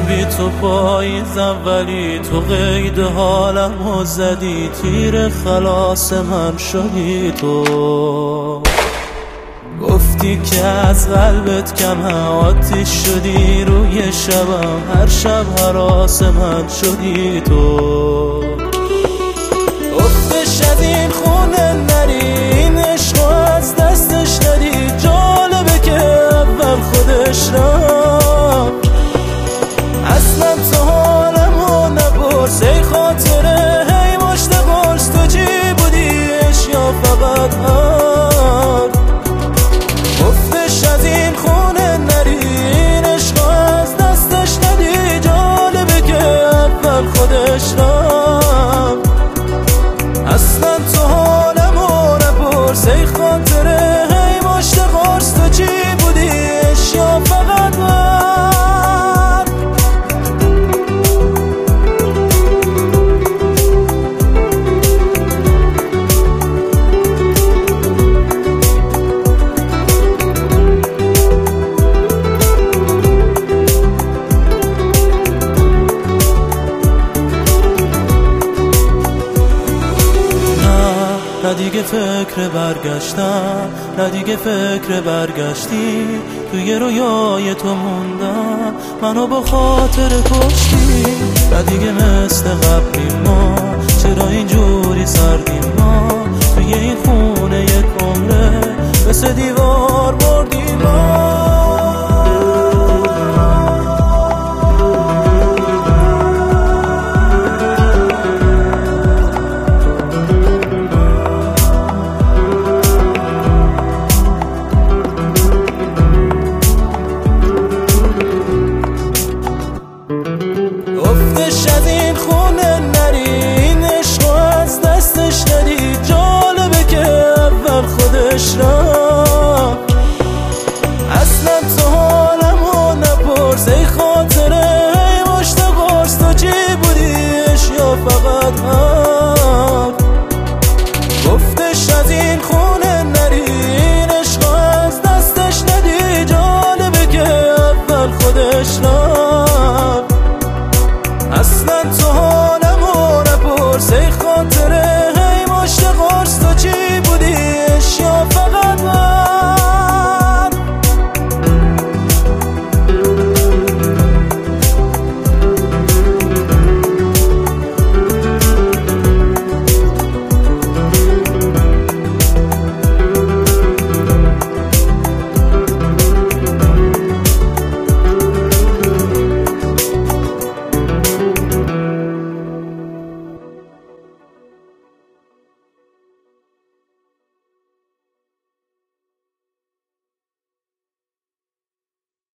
بی تو پاییزم ولی تو قید حالمو زدی، تیر خلاص من شدی تو. گفتی که از قلبت کم آتیش شدی روی شبم، هر شب هراس من شدی تو. گفتش از این خونه نری، این عشق از دستش ندی، جالبه که اول خودش رفت. اصلا تو حالمو نپرس ای خاطره، هی مشت قرص تو چی بودیش یا فقط حرف. گفتش از این خونه نری، این عشق از دستش ندی، جالبه که اول خودش رفت. اصلا تو حالمو نپرس ای خاطره، هی مشت قرص تو چی بودیش یا فقط حرف. نه دیگه فکر برگشتم، نه دیگه فکر برگشتی، توی رویای تو موندم، منو با خاطر کشتی. نه دیگه مثل قبلی ما